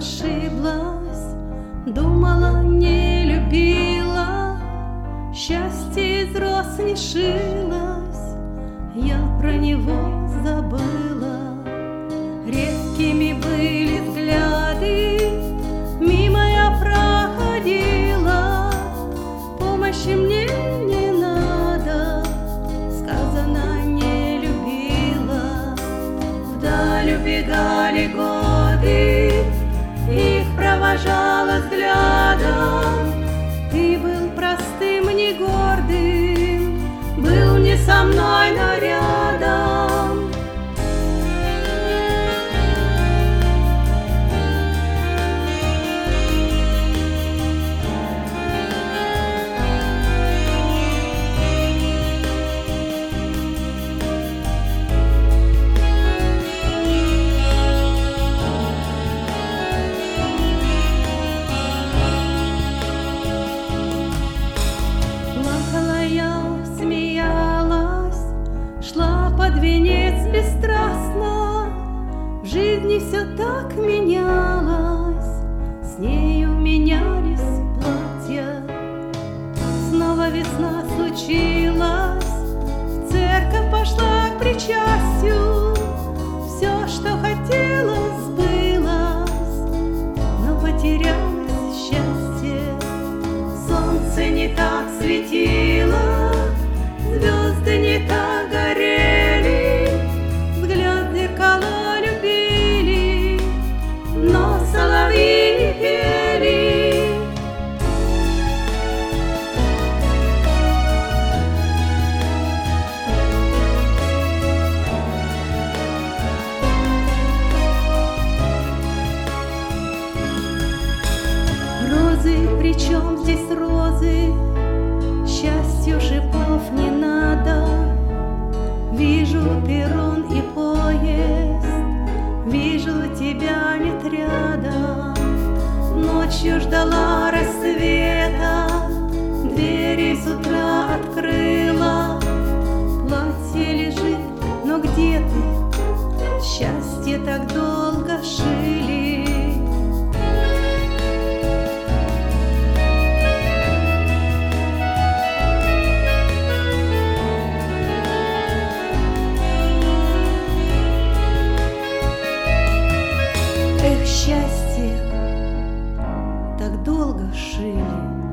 ошиблась, думала, не любила, счастье из роз лишилась, я про него забыла. Редкими были взгляды, мимо я проходила, помощи мне не надо, сказано, не любила. Вдаль убегали годы, их провожала взглядом. Ты был простым, не гордым, был не со мной, но рядом. Под венец бесстрастно, в жизни все так менялось, с нею менялись платья. Снова весна случилась, в церковь пошла к причастью, все, что хотелось, сбылось, но потерялось счастье. Солнце не так светило, звезды не так горели, взгляд зеркала любили, но соловьи не пели. Розы, причем здесь розы? Счастью шипов не надо. Вижу перрон и поезд, вижу тебя нет рядом. Ночью ждала рассвета, двери с утра открыла. Платье лежит, но где ты? Счастье так долго шили. Счастье так долго шили.